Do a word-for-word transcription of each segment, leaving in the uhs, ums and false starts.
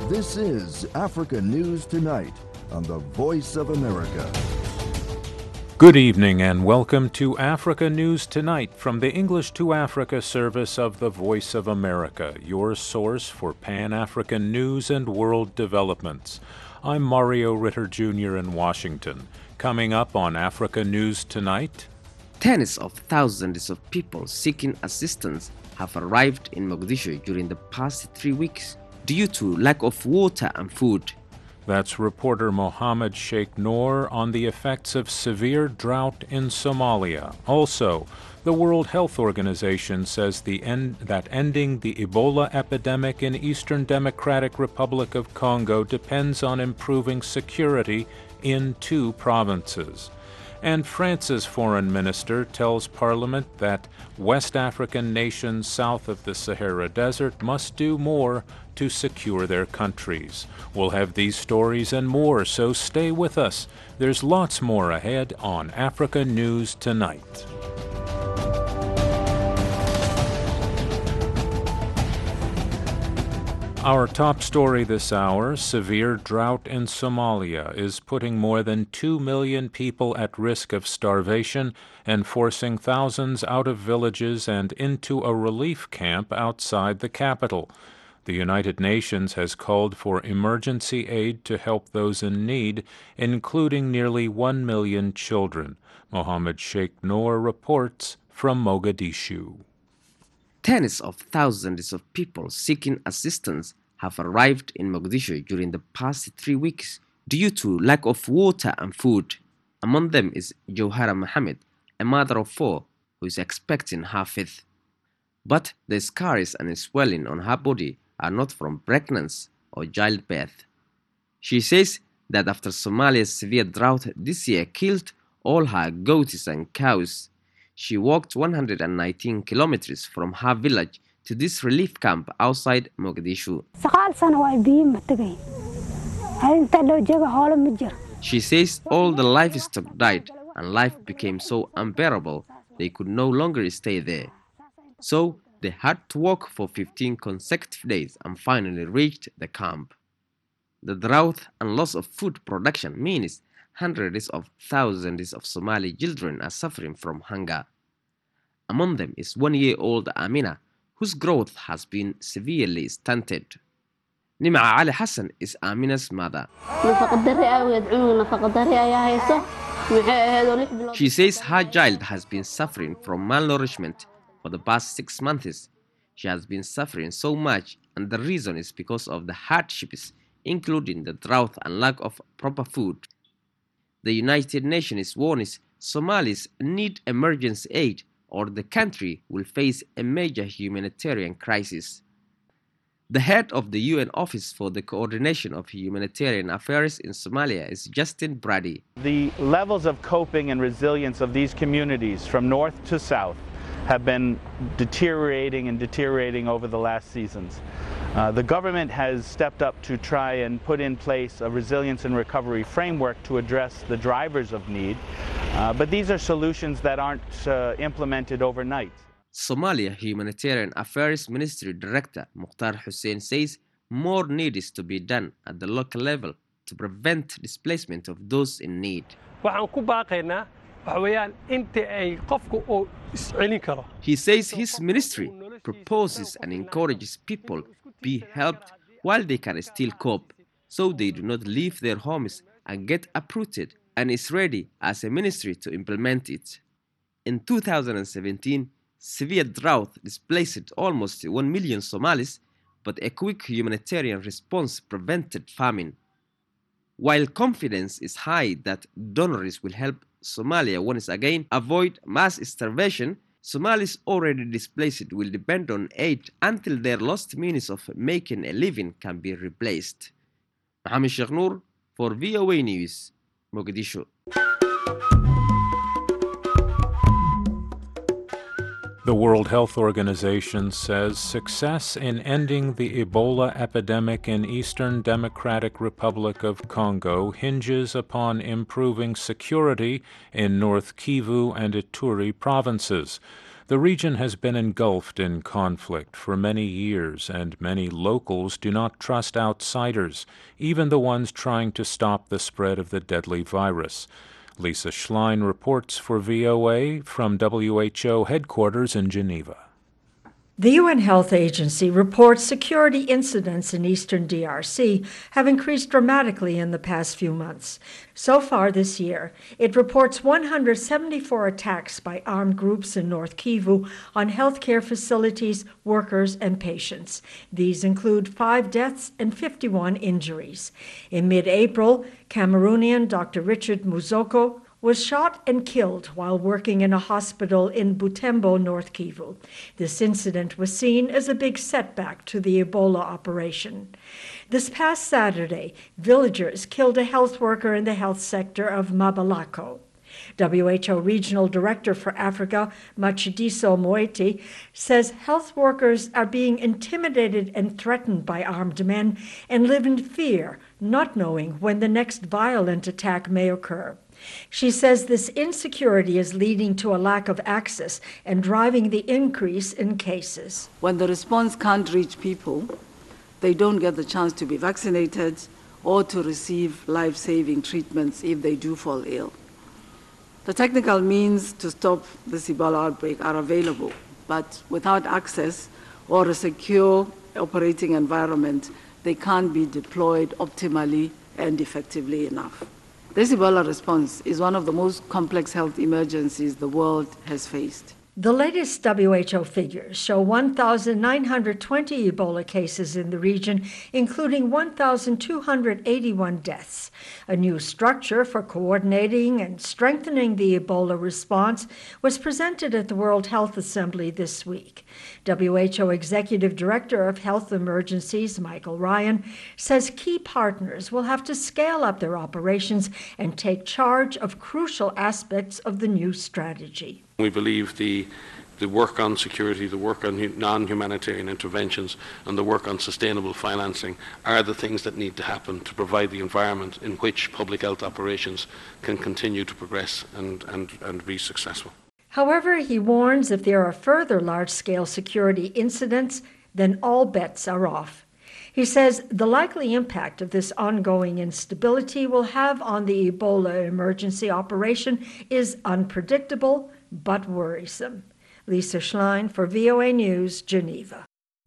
This is Africa News Tonight on the Voice of America. Good evening and welcome to Africa News Tonight from the English to Africa service of the Voice of America, your source for Pan-African news and world developments. I'm Mario Ritter Junior in Washington. Coming up on Africa News Tonight, tens of thousands of people seeking assistance have arrived in Mogadishu during the past three weeks due to lack of water and food. That's reporter Mohammed Sheikh Noor on the effects of severe drought in Somalia. Also, the World Health Organization says the end, that ending the Ebola epidemic in Eastern Democratic Republic of Congo depends on improving security in two provinces. And France's foreign minister tells Parliament that West African nations south of the Sahara Desert must do more to secure their countries. We'll have these stories and more, so stay with us. There's lots more ahead on Africa News Tonight. Our top story this hour, severe drought in Somalia, is putting more than two million people at risk of starvation and forcing thousands out of villages and into a relief camp outside the capital. The United Nations has called for emergency aid to help those in need, including nearly one million children. Mohammed Sheikh Noor reports from Mogadishu. Tens of thousands of people seeking assistance have arrived in Mogadishu during the past three weeks due to lack of water and food. Among them is Johara Mohammed, a mother of four who is expecting her fifth. But the scars and swelling on her body are not from pregnancy or childbirth. She says that after Somalia's severe drought this year killed all her goats and cows, she walked one hundred nineteen kilometers from her village to this relief camp outside Mogadishu. She says all the livestock died and life became so unbearable they could no longer stay there. So they had to walk for fifteen consecutive days and finally reached the camp. The drought and loss of food production means hundreds of thousands of Somali children are suffering from hunger. Among them is one-year-old Amina, whose growth has been severely stunted. Nima Ali Hassan is Amina's mother. She says her child has been suffering from malnourishment for the past six months. She has been suffering so much, and the reason is because of the hardships, including the drought and lack of proper food. The United Nations warns Somalis need emergency aid or the country will face a major humanitarian crisis. The head of the U N Office for the Coordination of Humanitarian Affairs in Somalia is Justin Brady. The levels of coping and resilience of these communities from north to south have been deteriorating and deteriorating over the last seasons. Uh, the government has stepped up to try and put in place a resilience and recovery framework to address the drivers of need, uh, but these are solutions that aren't uh, implemented overnight. Somalia Humanitarian Affairs Ministry Director Mukhtar Hussein says more needs to be done at the local level to prevent displacement of those in need. He says his ministry proposes and encourages people be helped while they can still cope, so they do not leave their homes and get uprooted, and is ready as a ministry to implement it. In two thousand seventeen, severe drought displaced almost one million Somalis, but a quick humanitarian response prevented famine. While confidence is high that donors will help Somalia once again avoid mass starvation, Somalis already displaced will depend on aid until their lost means of making a living can be replaced. Mohammed Sheikh Noor for V O A News, Mogadishu. The World Health Organization says success in ending the Ebola epidemic in Eastern Democratic Republic of Congo hinges upon improving security in North Kivu and Ituri provinces. The The region has been engulfed in conflict for many years, and many locals do not trust outsiders, even the ones trying to stop the spread of the deadly virus. Lisa Schlein reports for V O A from W H O headquarters in Geneva. The U N Health Agency reports security incidents in eastern D R C have increased dramatically in the past few months. So far this year, it reports one hundred seventy-four attacks by armed groups in North Kivu on healthcare facilities, workers, and patients. These include five deaths and fifty-one injuries. In mid-April, Cameroonian Doctor Richard Muzoko was shot and killed while working in a hospital in Butembo, North Kivu. This incident was seen as a big setback to the Ebola operation. This past Saturday, villagers killed a health worker in the health sector of Mabalako. W H O Regional Director for Africa, Matshidiso Moeti, says health workers are being intimidated and threatened by armed men and live in fear, not knowing when the next violent attack may occur. She says this insecurity is leading to a lack of access and driving the increase in cases. When the response can't reach people, they don't get the chance to be vaccinated or to receive life-saving treatments if they do fall ill. The technical means to stop this Ebola outbreak are available, but without access or a secure operating environment, they can't be deployed optimally and effectively enough. This Ebola response is one of the most complex health emergencies the world has faced. The latest W H O figures show one thousand nine hundred twenty Ebola cases in the region, including one thousand two hundred eighty-one deaths. A new structure for coordinating and strengthening the Ebola response was presented at the World Health Assembly this week. W H O Executive Director of Health Emergencies, Michael Ryan, says key partners will have to scale up their operations and take charge of crucial aspects of the new strategy. We believe the, the work on security, the work on non-humanitarian interventions, and the work on sustainable financing are the things that need to happen to provide the environment in which public health operations can continue to progress and, and, and be successful. However, he warns if there are further large-scale security incidents, then all bets are off. He says the likely impact of this ongoing instability will have on the Ebola emergency operation is unpredictable but worrisome. Lisa Schlein for V O A News, Geneva.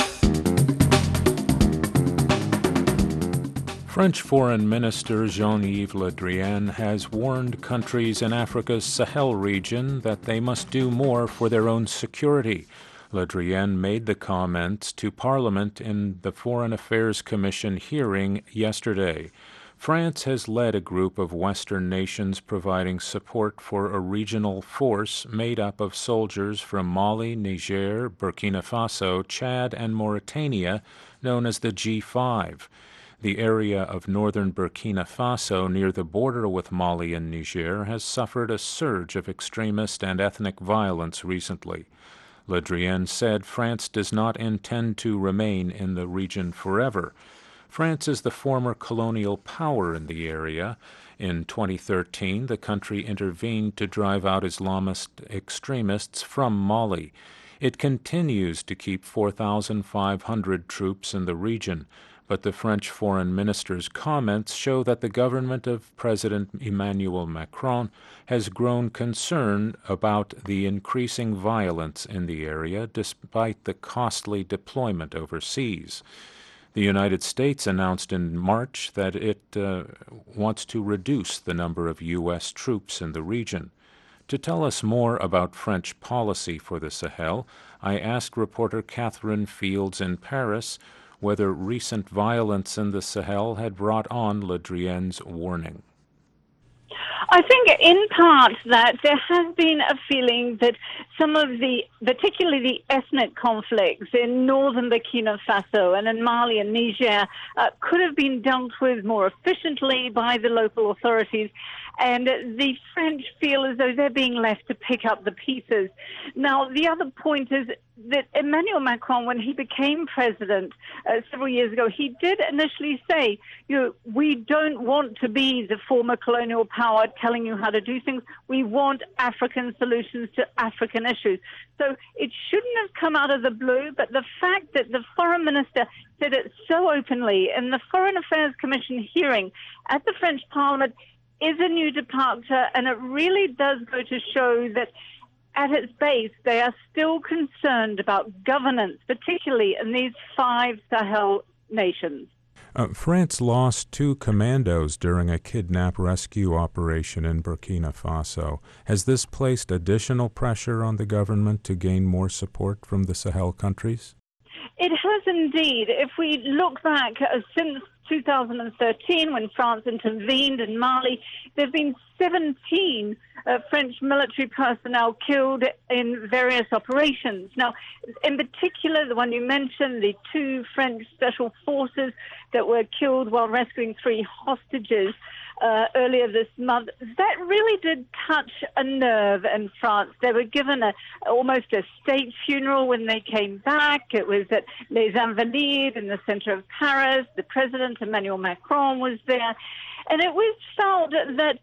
French Foreign Minister Jean-Yves Le Drian has warned countries in Africa's Sahel region that they must do more for their own security. Le Drian made the comments to Parliament in the Foreign Affairs Commission hearing yesterday. France has led a group of Western nations providing support for a regional force made up of soldiers from Mali, Niger, Burkina Faso, Chad, and Mauritania, known as the G five. The area of northern Burkina Faso near the border with Mali and Niger has suffered a surge of extremist and ethnic violence recently. Le Drian said France does not intend to remain in the region forever. France is the former colonial power in the area. In twenty thirteen, the country intervened to drive out Islamist extremists from Mali. It continues to keep four thousand five hundred troops in the region, but the French foreign minister's comments show that the government of President Emmanuel Macron has grown concerned about the increasing violence in the area despite the costly deployment overseas. The United States announced in March that it uh, wants to reduce the number of U S troops in the region. To tell us more about French policy for the Sahel, I asked reporter Catherine Fields in Paris whether recent violence in the Sahel had brought on Le Drian's warning. I think in part that there has been a feeling that some of the, particularly the ethnic conflicts in northern Burkina Faso and in Mali and Niger uh, could have been dealt with more efficiently by the local authorities. And the French feel as though they're being left to pick up the pieces. Now, the other point is that Emmanuel Macron, when he became president uh, several years ago, he did initially say, you know, we don't want to be the former colonial power telling you how to do things. We want African solutions to African issues. So it shouldn't have come out of the blue, but the fact that the foreign minister said it so openly in the Foreign Affairs Commission hearing at the French Parliament is a new departure, and it really does go to show that at its base, they are still concerned about governance, particularly in these five Sahel nations. Uh, France lost two commandos during a kidnap rescue operation in Burkina Faso. Has this placed additional pressure on the government to gain more support from the Sahel countries? It has indeed. If we look back uh, since two thousand thirteen, when France intervened in Mali, there have been seventeen uh, French military personnel killed in various operations. Now, in particular, the one you mentioned, the two French special forces that were killed while rescuing three hostages uh, earlier this month, that really did touch a nerve in France. They were given a, almost a state funeral when they came back. It was at Les Invalides in the center of Paris. The president, Emmanuel Macron, was there. And it was felt that,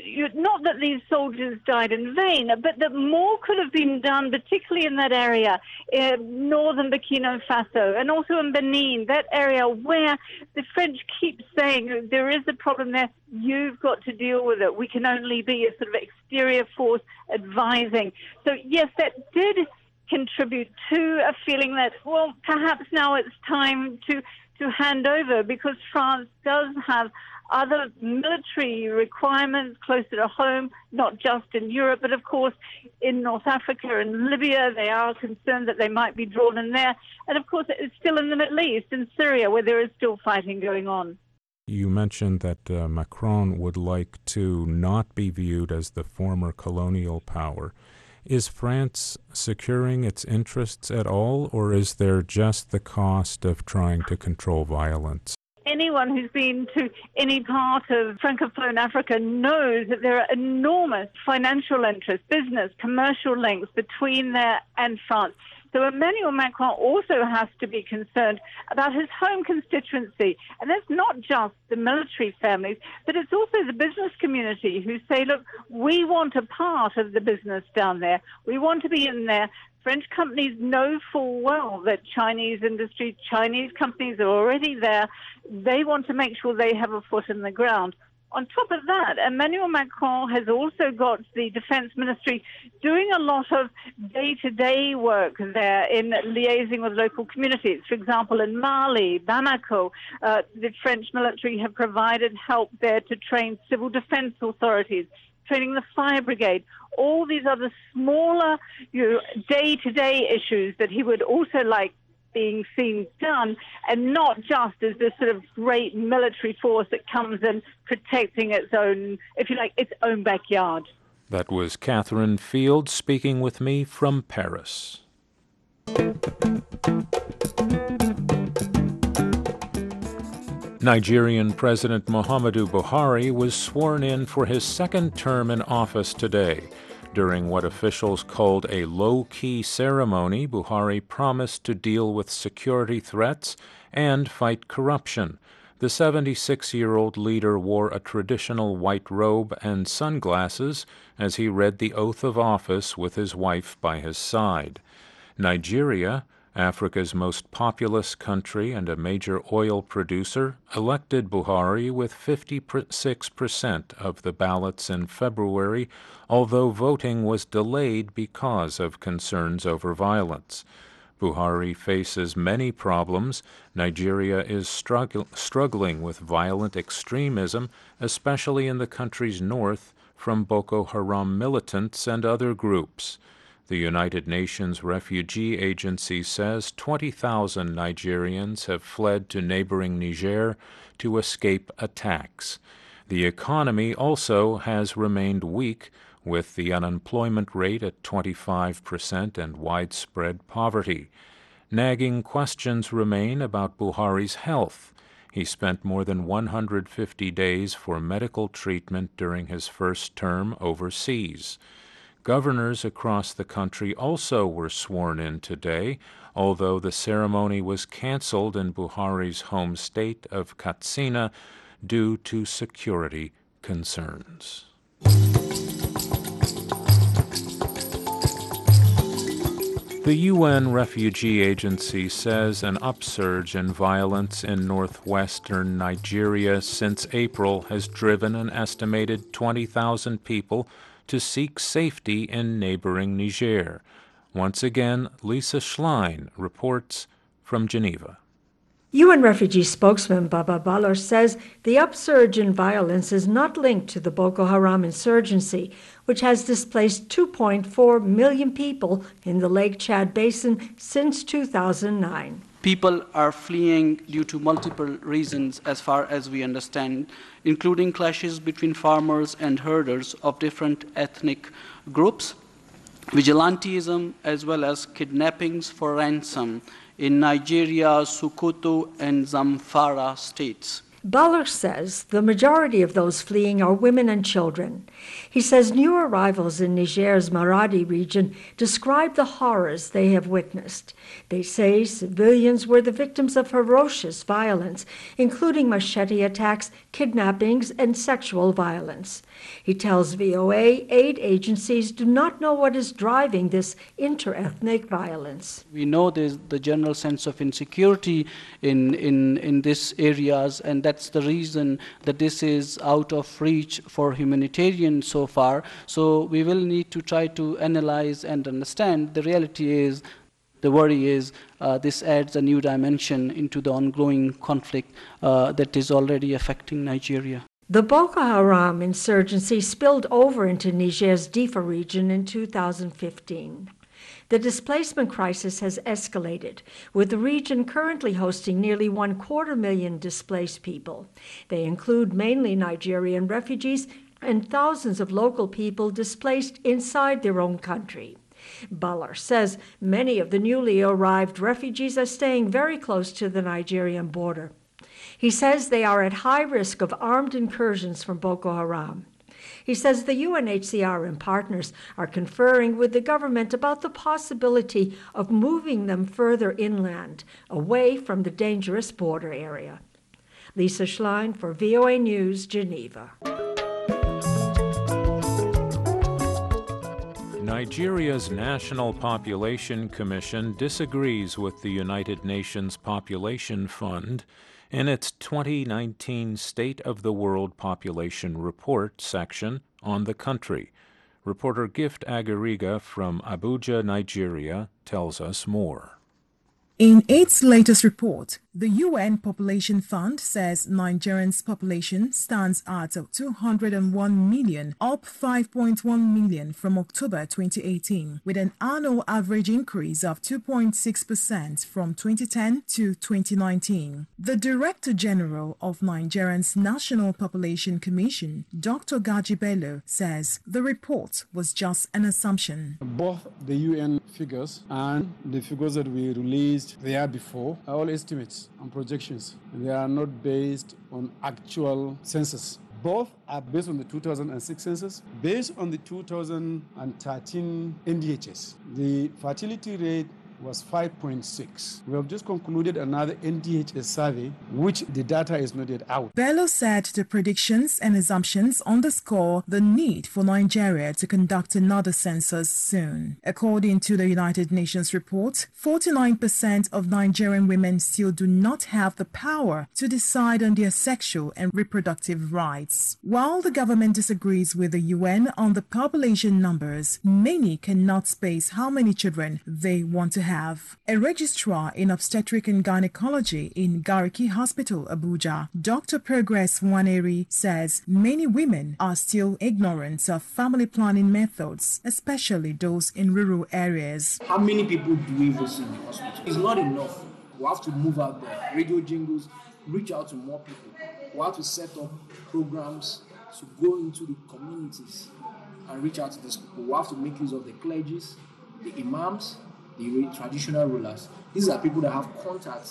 not that these soldiers died in vain, but that more could have been done, particularly in that area, in northern Burkina Faso, and also in Benin, that area where the French keep saying there is a problem there, you've got to deal with it. We can only be a sort of exterior force advising. So, yes, that did contribute to a feeling that, well, perhaps now it's time to, to hand over, because France does have other military requirements closer to home, not just in Europe, but of course in North Africa and Libya. They are concerned that they might be drawn in there. And of course it's still in the Middle East, in Syria, where there is still fighting going on. You mentioned that uh, Macron would like to not be viewed as the former colonial power. Is France securing its interests at all, or is there just the cost of trying to control violence? Anyone who's been to any part of Francophone Africa knows that there are enormous financial interests, business, commercial links between there and France. So Emmanuel Macron also has to be concerned about his home constituency. And that's not just the military families, but it's also the business community who say, look, we want a part of the business down there. We want to be in there. French companies know full well that Chinese industry, Chinese companies are already there. They want to make sure they have a foot in the ground. On top of that, Emmanuel Macron has also got the defense ministry doing a lot of day-to-day work there in liaising with local communities. For example, in Mali, Bamako, uh, the French military have provided help there to train civil defense authorities, training the fire brigade, all these other smaller, you know, day-to-day issues that he would also like being seen done, and not just as this sort of great military force that comes in protecting its own, if you like, its own backyard. That was Catherine Field speaking with me from Paris. Nigerian President Muhammadu Buhari was sworn in for his second term in office today. During what officials called a low-key ceremony, Buhari promised to deal with security threats and fight corruption. The seventy-six-year-old leader wore a traditional white robe and sunglasses as he read the oath of office with his wife by his side. Nigeria, Africa's most populous country and a major oil producer, elected Buhari with fifty-six percent of the ballots in February, although voting was delayed because of concerns over violence. Buhari faces many problems. Nigeria is strugg- struggling with violent extremism, especially in the country's north, from Boko Haram militants and other groups. The United Nations Refugee Agency says twenty thousand Nigerians have fled to neighboring Niger to escape attacks. The economy also has remained weak, with the unemployment rate at twenty-five percent and widespread poverty. Nagging questions remain about Buhari's health. He spent more than one hundred fifty days for medical treatment during his first term overseas. Governors across the country also were sworn in today, although the ceremony was canceled in Buhari's home state of Katsina due to security concerns. The U N Refugee Agency says an upsurge in violence in northwestern Nigeria since April has driven an estimated twenty thousand people to seek safety in neighboring Niger. Once again, Lisa Schlein reports from Geneva. U N refugee spokesman Baba Baloch says the upsurge in violence is not linked to the Boko Haram insurgency, which has displaced two point four million people in the Lake Chad Basin since two thousand nine. People are fleeing due to multiple reasons, as far as we understand, including clashes between farmers and herders of different ethnic groups, vigilantism, as well as kidnappings for ransom in Nigeria, Sokoto, and Zamfara states. Baloch says the majority of those fleeing are women and children. He says new arrivals in Niger's Maradi region describe the horrors they have witnessed. They say civilians were the victims of ferocious violence, including machete attacks, kidnappings, and sexual violence. He tells V O A aid agencies do not know what is driving this inter-ethnic violence. We know there's the general sense of insecurity in, in, in these areas, and that's the reason that this is out of reach for humanitarians so far. So we will need to try to analyze and understand. The reality is, the worry is, uh, this adds a new dimension into the ongoing conflict uh, that is already affecting Nigeria. The Boko Haram insurgency spilled over into Niger's Difa region in two thousand fifteen. The displacement crisis has escalated, with the region currently hosting nearly one quarter million displaced people. They include mainly Nigerian refugees and thousands of local people displaced inside their own country. Baloch says many of the newly arrived refugees are staying very close to the Nigerian border. He says they are at high risk of armed incursions from Boko Haram. He says the U N H C R and partners are conferring with the government about the possibility of moving them further inland, away from the dangerous border area. Lisa Schlein for V O A News, Geneva. Nigeria's National Population Commission disagrees with the United Nations Population Fund in its twenty nineteen State of the World Population Report section on the country. Reporter Gift Agariga from Abuja, Nigeria, tells us more. In its latest report, the U N Population Fund says Nigerians' population stands at two hundred one million, up five point one million from October twenty eighteen, with an annual average increase of two point six percent from twenty ten to twenty nineteen. The Director General of Nigeria's National Population Commission, Doctor Gaji Bello, says the report was just an assumption. Both the U N figures and the figures that we released the year before are all estimates and projections. They are not based on actual census. Both are based on the two thousand six census. Based on the two thousand thirteen N D H S, the fertility rate was five point six. We have just concluded another N D H S survey, which the data is not yet out. Bello said the predictions and assumptions underscore the need for Nigeria to conduct another census soon. According to the United Nations report, forty-nine percent of Nigerian women still do not have the power to decide on their sexual and reproductive rights. While the government disagrees with the U N on the population numbers, many cannot space how many children they want to have. Have. A registrar in obstetric and gynecology in Gariki Hospital, Abuja, Doctor Progress Waneri, says many women are still ignorant of family planning methods, especially those in rural areas. How many people do we visit in the hospital? It's not enough. We have to move out there. Radio jingles, reach out to more people. We have to set up programs to go into the communities and reach out to these people. We have to make use of the clergies, the imams, the traditional rulers. These are people that have contacts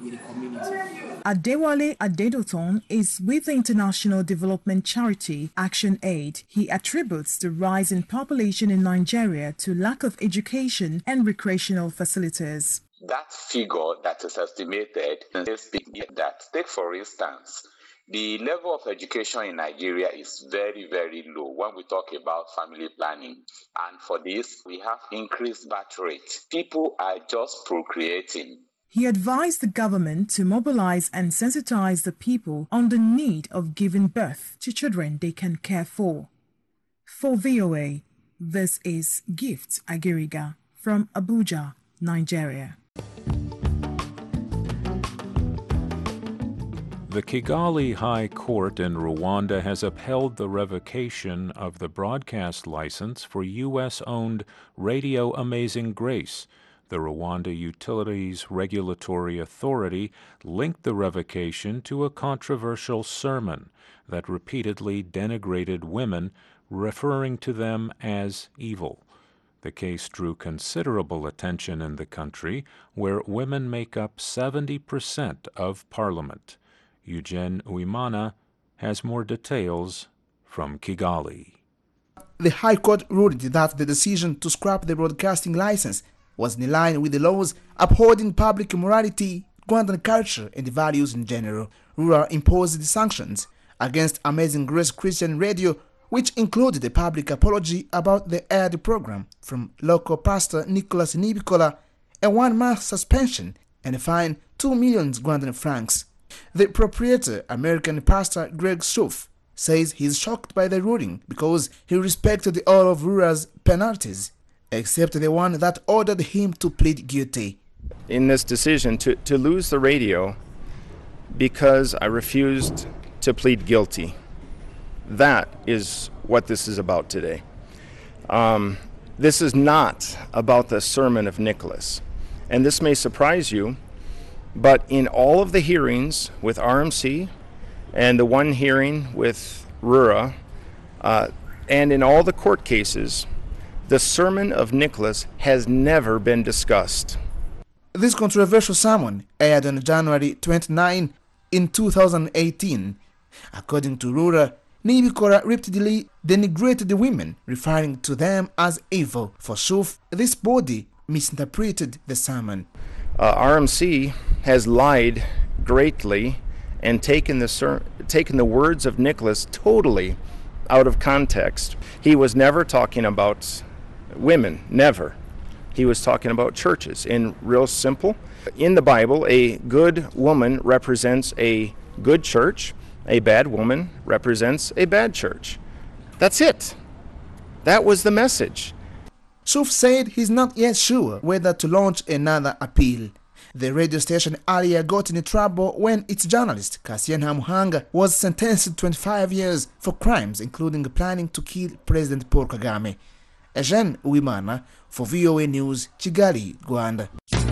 with the community. Adewale Adedoton is with the international development charity Action Aid. He attributes the rise in population in Nigeria to lack of education and recreational facilities. That figure that is estimated is that, take for instance, the level of education in Nigeria is very, very low when we talk about family planning. And for this, we have increased birth rate. People are just procreating. He advised the government to mobilize and sensitize the people on the need of giving birth to children they can care for. For V O A, this is Gift Agiriga from Abuja, Nigeria. The Kigali High Court in Rwanda has upheld the revocation of the broadcast license for U S-owned Radio Amazing Grace. The Rwanda Utilities Regulatory Authority linked the revocation to a controversial sermon that repeatedly denigrated women, referring to them as evil. The case drew considerable attention in the country, where women make up seventy percent of Parliament. Eugene Uimana has more details from Kigali. The High Court ruled that the decision to scrap the broadcasting license was in line with the laws upholding public morality, Rwandan culture, and values in general. Rura imposed the sanctions against Amazing Grace Christian Radio, which included a public apology about the aired program from local pastor Nicholas Nibikola, a one-month suspension, and a fine two million Rwandan francs. The proprietor, American pastor Greg Schuff, says he's shocked by the ruling because he respected all of Rura's penalties, except the one that ordered him to plead guilty. In this decision to, to lose the radio because I refused to plead guilty. That is what this is about today. Um, this is not about the sermon of Nicholas. And this may surprise you, but in all of the hearings with R M C and the one hearing with Rura, uh, and in all the court cases, the sermon of Nicholas has never been discussed. This controversial sermon aired on January twenty-ninth in two thousand eighteen. According to Rura, Nibikola repeatedly denigrated the women, referring to them as evil. For Shuf, this body misinterpreted the sermon. Uh, R M C has lied greatly and taken the, ser- taken the words of Nicholas totally out of context. He was never talking about women, never. He was talking about churches. In real simple, in the Bible, a good woman represents a good church. A bad woman represents a bad church. That's it. That was the message. Shuf said he's not yet sure whether to launch another appeal. The radio station earlier got into trouble when its journalist, Cassian Hamuhanga, was sentenced to twenty-five years for crimes including planning to kill President Paul Kagame. Eugene Uimana for V O A News, Kigali, Rwanda.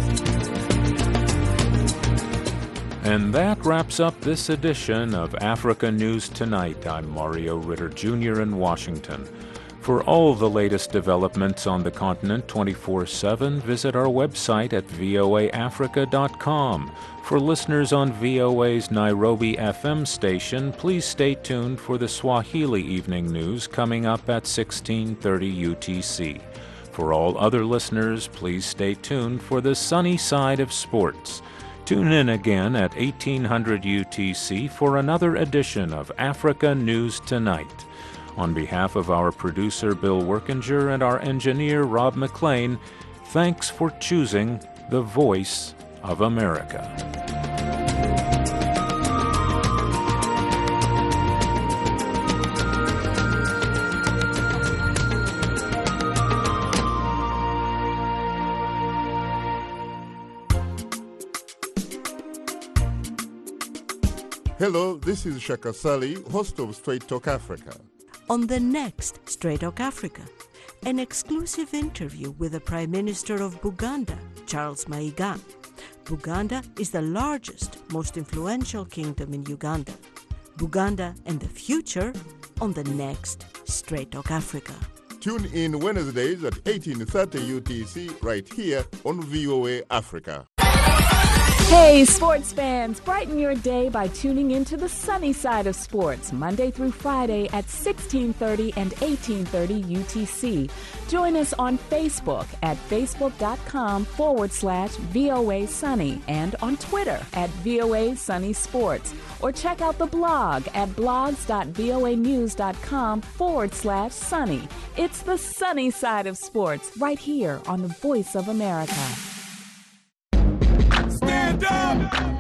And that wraps up this edition of Africa News Tonight. I'm Mario Ritter Junior in Washington. For all the latest developments on the continent twenty-four seven, visit our website at voa africa dot com. For listeners on V O A's Nairobi F M station, please stay tuned for the Swahili Evening News coming up at sixteen thirty U T C. For all other listeners, please stay tuned for the sunny side of sports. Tune in again at eighteen hundred U T C for another edition of Africa News Tonight. On behalf of our producer Bill Workinger and our engineer Rob McLean, thanks for choosing the Voice of America. Hello, this is Shaka Sali, host of Straight Talk Africa. On the next Straight Talk Africa, an exclusive interview with the Prime Minister of Buganda, Charles Mayiga. Buganda is the largest, most influential kingdom in Uganda. Buganda and the future on the next Straight Talk Africa. Tune in Wednesdays at eighteen thirty U T C right here on V O A Africa. Hey, sports fans, brighten your day by tuning into the sunny side of sports, Monday through Friday at sixteen thirty and eighteen thirty U T C. Join us on Facebook at facebook.com forward slash VOA Sunny and on Twitter at VOA Sunny Sports. Or check out the blog at blogs.voanews.com forward slash sunny. It's the sunny side of sports right here on the Voice of America. Stand up!